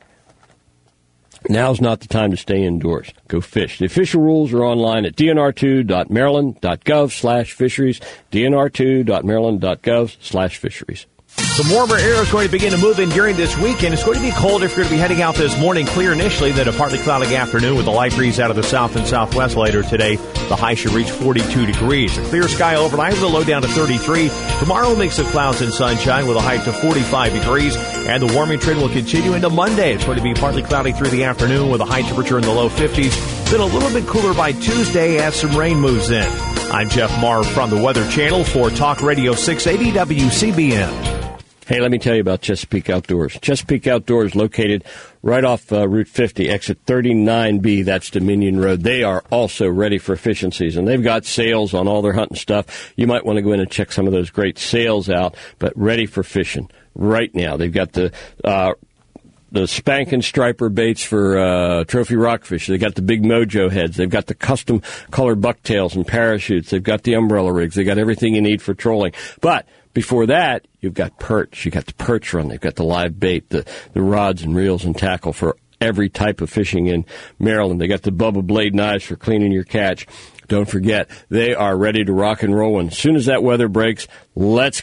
now's not the time to stay indoors. Go fish. The official rules are online at d n r two dot maryland dot gov slash fisheries, d n r two dot maryland dot gov slash fisheries. Some warmer air is going to begin to move in during this weekend. It's going to be cold if you're going to be heading out this morning. Clear initially, then a partly cloudy afternoon with a light breeze out of the south and southwest later today. The high should reach forty-two degrees. A clear sky overnight with a low down to thirty-three. Tomorrow, a mix of clouds and sunshine with a high to forty-five degrees. And the warming trend will continue into Monday. It's going to be partly cloudy through the afternoon with a high temperature in the low fifties. Then a little bit cooler by Tuesday as some rain moves in. I'm Jeff Marr from the Weather Channel for Talk Radio six eighty W C B M. Hey, let me tell you about Chesapeake Outdoors. Chesapeake Outdoors, located right off uh, Route fifty, exit thirty-nine B, that's Dominion Road. They are also ready for fishing season. They've got sales on all their hunting stuff. You might want to go in and check some of those great sales out, but ready for fishing right now. They've got the uh, the spanking striper baits for uh, trophy rockfish. They've got the big mojo heads. They've got the custom colored bucktails and parachutes. They've got the umbrella rigs. They've got everything you need for trolling. But before that, you've got perch. You've got the perch run. They've got the live bait, the, the rods and reels and tackle for every type of fishing in Maryland. They got the Bubba Blade knives for cleaning your catch. Don't forget, they are ready to rock and roll. And as soon as that weather breaks, let's go.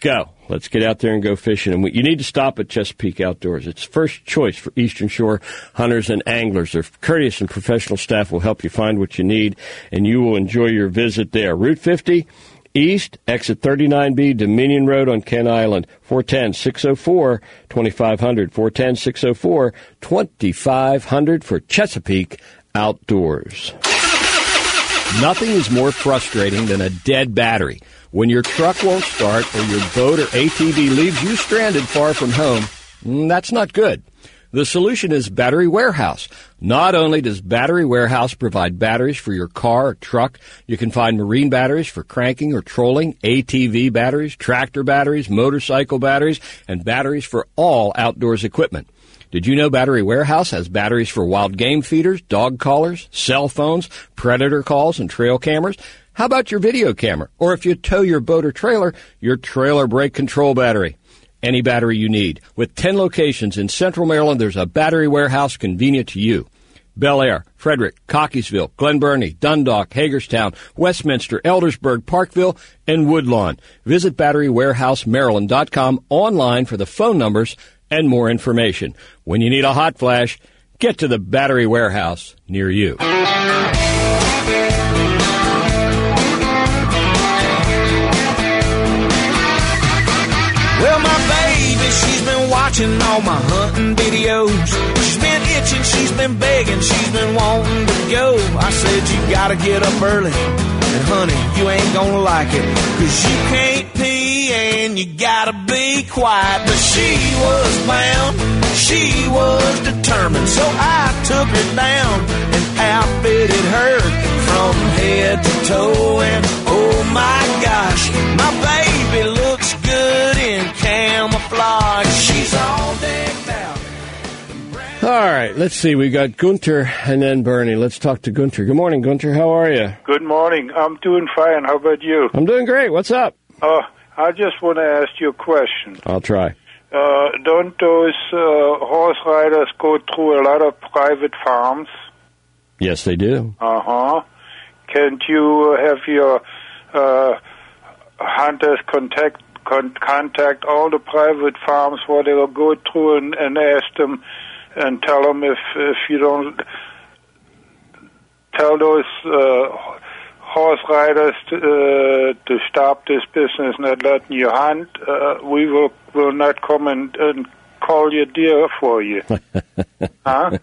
Let's get out there and go fishing. And we, you need to stop at Chesapeake Outdoors. It's first choice for Eastern Shore hunters and anglers. Their courteous and professional staff will help you find what you need, and you will enjoy your visit there. Route fifty East, exit thirty-nine B, Dominion Road on Kent Island, four one zero, six oh four, two five zero zero, four one zero, six oh four, two five zero zero for Chesapeake Outdoors. Nothing is more frustrating than a dead battery. When your truck won't start or your boat or A T V leaves you stranded far from home, that's not good. The solution is Battery Warehouse. Not only does Battery Warehouse provide batteries for your car or truck, you can find marine batteries for cranking or trolling, A T V batteries, tractor batteries, motorcycle batteries, and batteries for all outdoors equipment. Did you know Battery Warehouse has batteries for wild game feeders, dog collars, cell phones, predator calls, and trail cameras? How about your video camera? Or if you tow your boat or trailer, your trailer brake control battery. Any battery you need. With ten locations in Central Maryland, there's a Battery Warehouse convenient to you. Bel Air, Frederick, Cockeysville, Glen Burnie, Dundalk, Hagerstown, Westminster, Eldersburg, Parkville, and Woodlawn. Visit battery warehouse maryland dot com online for the phone numbers and more information. When you need a hot flash, get to the Battery Warehouse near you. Well, my baby, she's been watching all my hunting videos. She's been itching, she's been begging, she's been wanting to go. I said, you gotta get up early, and honey, you ain't gonna like it, 'cause you can't pee and you gotta be quiet. But she was bound, she was determined, so I took her down and outfitted her from head to toe. And oh my gosh, my baby looks good in camouflage. She's all decked out. All right, let's see. We got Gunter and then Bernie. Let's talk to Gunter. Good morning, Gunter. How are you? Good morning. I'm doing fine. How about you? I'm doing great. What's up? Uh, I just want to ask you a question. I'll try. Uh, don't those uh, horse riders go through a lot of private farms? Yes, they do. Uh-huh. Can't you have your uh, hunters contact con- contact all the private farms where they will go through and, and ask them and tell them if, if you don't tell those uh, horse riders to, uh, to stop this business, not letting you hunt, uh, we will, will not come and, and call your deer for you. Huh?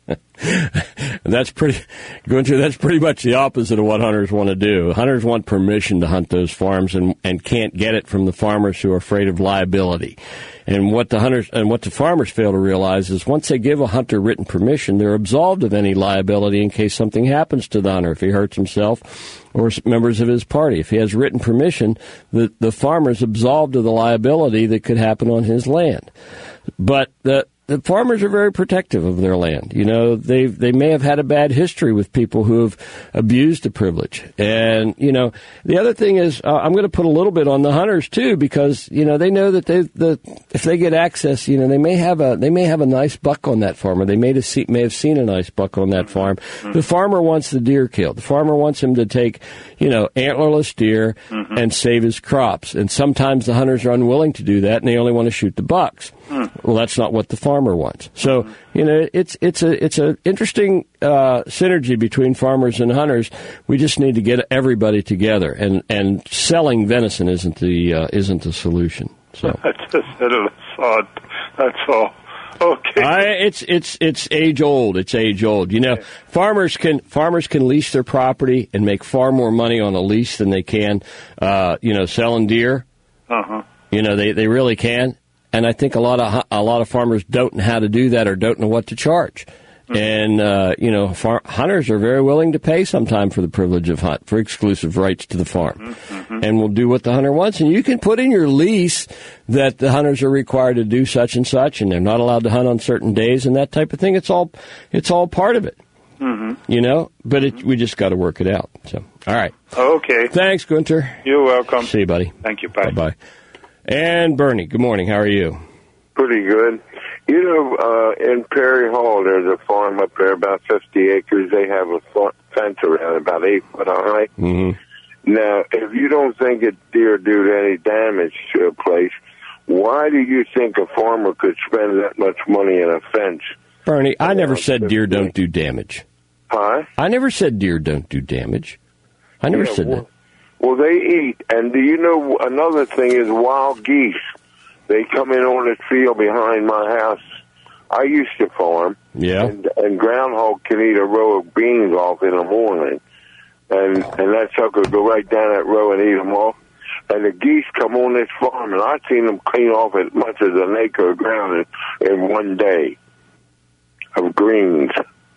That's pretty, Gunter, that's pretty much the opposite of what hunters want to do. Hunters want permission to hunt those farms and, and can't get it from the farmers who are afraid of liability. And what the hunters and what the farmers fail to realize is once they give a hunter written permission, they're absolved of any liability in case something happens to the hunter, if he hurts himself or members of his party. If he has written permission, the, the farmer's absolved of the liability that could happen on his land. But the The farmers are very protective of their land. You know, they they may have had a bad history with people who have abused the privilege. And, you know, the other thing is uh, I'm going to put a little bit on the hunters, too, because, you know, they know that they the if they get access, you know, they may have a they may have a nice buck on that farm, or they may have, see, may have seen a nice buck on that farm. Mm-hmm. The farmer wants the deer killed. The farmer wants him to take, you know, antlerless deer mm-hmm. and save his crops. And sometimes the hunters are unwilling to do that, and they only want to shoot the bucks. Mm. Well, that's not what the farmer wants. So, you know, it's it's a it's a interesting uh, synergy between farmers and hunters. We just need to get everybody together, and, and selling venison isn't the uh, isn't the solution. So I just had a thought. That's all. Okay. I, it's it's it's age old. It's age old. You know, okay. farmers can farmers can lease their property and make far more money on a lease than they can, uh, you know, selling deer. Uh huh. You know, they, they really can. And I think a lot of a lot of farmers don't know how to do that or don't know what to charge. Mm-hmm. And, uh, you know, far, hunters are very willing to pay sometime for the privilege of hunt, for exclusive rights to the farm. Mm-hmm. And will do what the hunter wants. And you can put in your lease that the hunters are required to do such and such, and they're not allowed to hunt on certain days and that type of thing. It's all it's all part of it. Mm-hmm. You know, but it, we just got to work it out. So, all right. Okay. Thanks, Gunter. You're welcome. See you, buddy. Thank you. Bye. Bye-bye. And Bernie, good morning. How are you? Pretty good. You know, uh, in Perry Hall, there's a farm up there, about fifty acres. They have a fence around it, about eight foot high. Mm-hmm. Now, if you don't think a deer do any damage to a place, why do you think a farmer could spend that much money in a fence? Bernie, I never said deer don't do damage. Huh? I never said deer don't do damage. I never Yeah, said well, that. Well, they eat, and do you know another thing is wild geese? They come in on the field behind my house. I used to farm. Yeah. And, and groundhog can eat a row of beans off in the morning, and and that sucker will go right down that row and eat them off. And the geese come on this farm, and I've seen them clean off as much as an acre of ground in, in one day of greens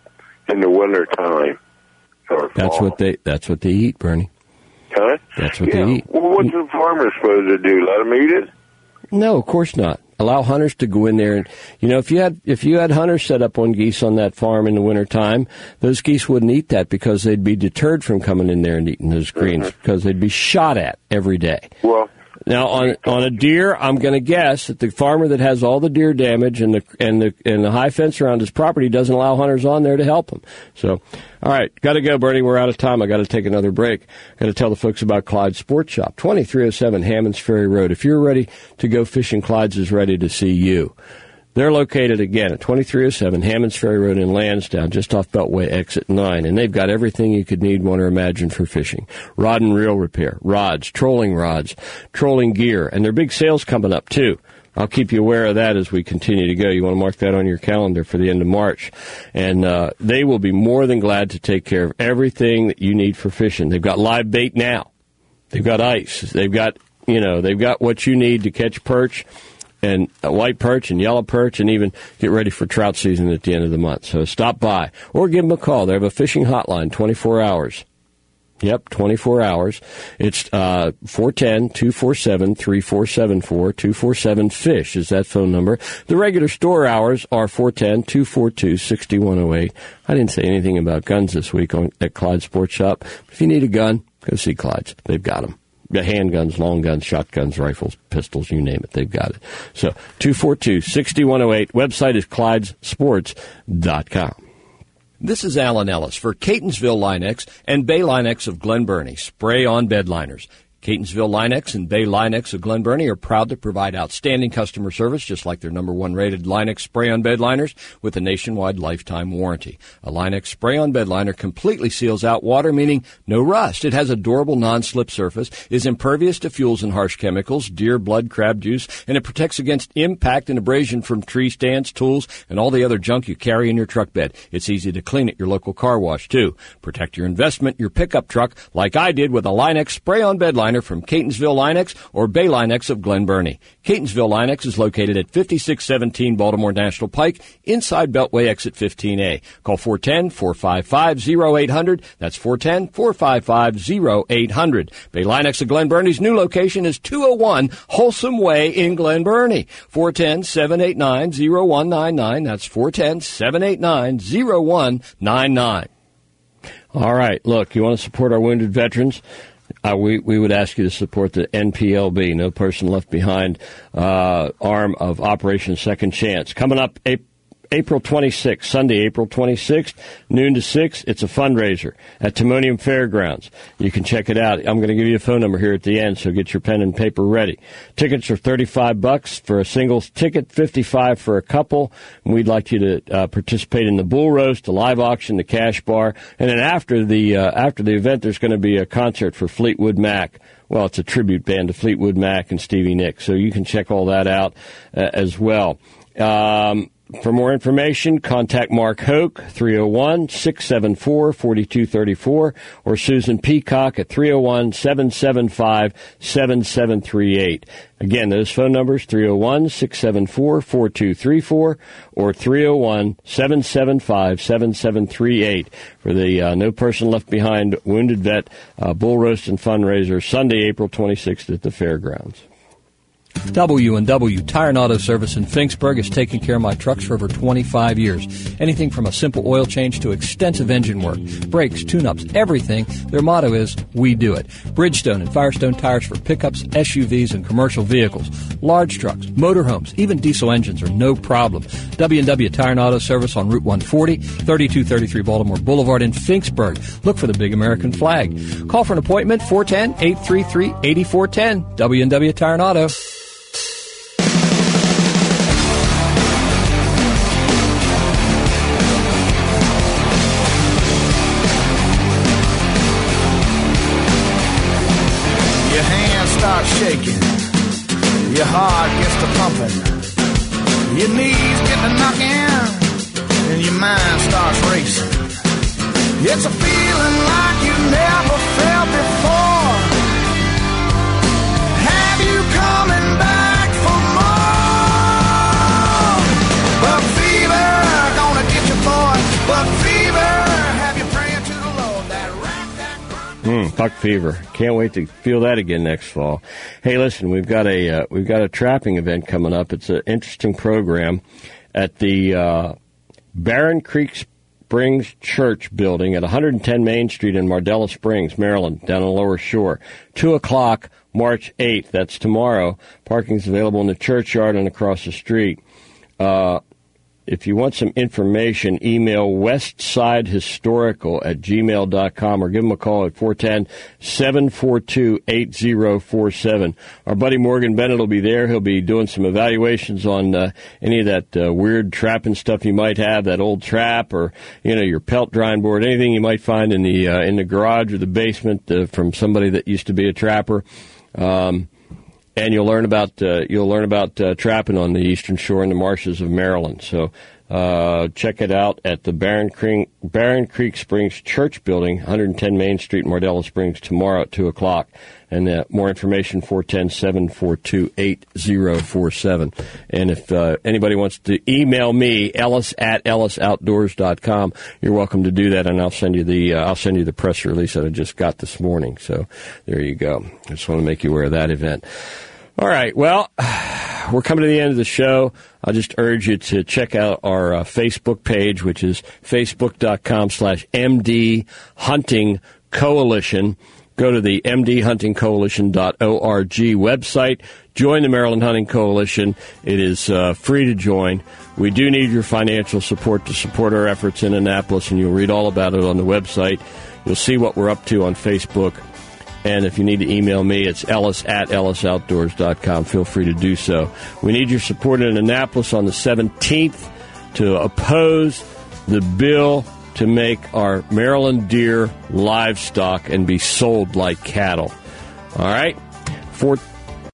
in the winter time. That's what they. That's what they eat, Bernie. Huh? That's what yeah. they eat. Well, what's the farmer supposed to do? Let them eat it? No, of course not. Allow hunters to go in there, and you know, if you had if you had hunters set up on geese on that farm in the wintertime, those geese wouldn't eat that because they'd be deterred from coming in there and eating those greens mm-hmm. because they'd be shot at every day. Well, now on on a deer, I'm going to guess that the farmer that has all the deer damage and the and the and the high fence around his property doesn't allow hunters on there to help him. So, all right, got to go, Bernie. We're out of time. I got to take another break. Got to tell the folks about Clyde's Sports Shop, twenty-three oh seven Hammonds Ferry Road. If you're ready to go fishing, Clyde's is ready to see you. They're located, again, at twenty-three oh seven Hammonds Ferry Road in Lansdowne, just off Beltway Exit nine. And they've got everything you could need, want, or imagine for fishing. Rod and reel repair, rods, trolling rods, trolling gear. And their big sales coming up, too. I'll keep you aware of that as we continue to go. You want to mark that on your calendar for the end of March. And uh, they will be more than glad to take care of everything that you need for fishing. They've got live bait now. They've got ice. They've got, you know, they've got what you need to catch perch and a white perch and yellow perch and even get ready for trout season at the end of the month. So stop by or give them a call. They have a fishing hotline, twenty-four hours. Yep, twenty-four hours. It's uh, four one zero, two four seven, three four seven four, two four seven, FISH is that phone number. The regular store hours are four one zero, two four two, six one zero eight. I didn't say anything about guns this week on, at Clyde's Sports Shop. If you need a gun, go see Clyde's. They've got them. The handguns, long guns, shotguns, rifles, pistols, you name it, they've got it. So, two four two, six one zero eight. Website is clydes sports dot com. This is Alan Ellis for Catonsville Linex and Bay Linex of Glen Burnie. Spray on bed liners. Catonsville Linex and Bay Linex of Glen Burnie are proud to provide outstanding customer service, just like their number one rated Linex spray-on bed liners with a nationwide lifetime warranty. A Linex spray-on bed liner completely seals out water, meaning no rust. It has a durable non-slip surface, is impervious to fuels and harsh chemicals, deer blood, crab juice, and it protects against impact and abrasion from tree stands, tools, and all the other junk you carry in your truck bed. It's easy to clean at your local car wash, too. Protect your investment, your pickup truck, like I did with a Linex spray-on bed liner from Catonsville Linex or Bay Linex of Glen Burnie. Catonsville Linex is located at fifty-six seventeen Baltimore National Pike, inside Beltway Exit fifteen A. Call four one zero, four five five, zero eight hundred. That's four one zero, four five five, zero eight hundred. Bay Linex of Glen Burnie's new location is two oh one Wholesome Way in Glen Burnie. four one zero, seven eight nine, zero one nine nine. That's four one zero, seven eight nine, zero one nine nine. All right. Look, you want to support our wounded veterans? Uh, we, we would ask you to support the N P L B, No Person Left Behind, uh, arm of Operation Second Chance. Coming up April, April twenty-sixth, Sunday, April twenty-sixth, noon to six. It's a fundraiser at Timonium Fairgrounds. You can check it out. I'm going to give you a phone number here at the end, so get your pen and paper ready. Tickets are thirty-five bucks for a single ticket, fifty-five for a couple. And we'd like you to uh, participate in the bull roast, the live auction, the cash bar, and then after the uh, after the event, there's going to be a concert for Fleetwood Mac. Well, it's a tribute band to Fleetwood Mac and Stevie Nicks, so you can check all that out uh, as well. Um, For more information, contact Mark Hoke, three oh one, six seven four, four two three four, or Susan Peacock at three oh one, seven seven five, seven seven three eight. Again, those phone numbers, three oh one, six seven four, four two three four or three oh one, seven seven five, seven seven three eight for the uh, No Person Left Behind Wounded Vet uh, Bull Roast and Fundraiser, Sunday, April twenty-sixth at the Fairgrounds. W and W Tire and Auto Service in Finksburg has taken care of my trucks for over twenty-five years. Anything from a simple oil change to extensive engine work, brakes, tune-ups, everything. Their motto is, we do it. Bridgestone and Firestone tires for pickups, S U Vs, and commercial vehicles. Large trucks, motorhomes, even diesel engines are no problem. W and W Tire and Auto Service on Route one forty, thirty-two thirty-three Baltimore Boulevard in Finksburg. Look for the big American flag. Call for an appointment, four one zero, eight three three, eight four one zero. W and W Tire and Auto. start shaking, your heart gets to pumping, your knees get to knocking, and your mind starts racing. It's a feeling like you never felt before. Have you coming back for more? But fever gonna get you, boy. But fever, have you praying to the Lord that rock that. Mm, buck fever. Can't wait to feel that again next fall. Hey, listen, we've got a uh, we've got a trapping event coming up. It's an interesting program at the uh, Barron Creek Springs Church building at one ten Main Street in Mardella Springs, Maryland, down on the Lower Shore. Two o'clock, March eighth. That's tomorrow. Parking's available in the churchyard and across the street. Uh, if you want some information, email westsidehistorical at gmail dot com or give them a call at four one zero, seven four two, eight zero four seven. Our buddy Morgan Bennett will be there. He'll be doing some evaluations on uh, any of that uh, weird trapping stuff you might have, that old trap or, you know, your pelt drying board, anything you might find in the uh, in the garage or the basement uh, from somebody that used to be a trapper. Um And you'll learn about uh, you'll learn about uh, trapping on the eastern shore and the marshes of Maryland. So uh, check it out at the Barron Creek, Barron Creek Springs Church Building, one ten Main Street, Mardella Springs, tomorrow at two o'clock. And uh, more information, four one zero, seven four two, eight zero four seven. And if uh, anybody wants to email me, Ellis at ellis outdoors dot com, you're welcome to do that, and I'll send you the uh, I'll send you the press release that I just got this morning. So there you go. I just want to make you aware of that event. All right, well, we're coming to the end of the show. I'll just urge you to check out our uh, Facebook page, which is facebook.com slash MD Hunting Coalition. Go to the m d hunting coalition dot org website. Join the Maryland Hunting Coalition. It is uh, free to join. We do need your financial support to support our efforts in Annapolis, and you'll read all about it on the website. You'll see what we're up to on Facebook. And if you need to email me, it's ellis at ellis outdoors dot com. Feel free to do so. We need your support in Annapolis on the seventeenth to oppose the bill to make our Maryland deer livestock and be sold like cattle. All right? four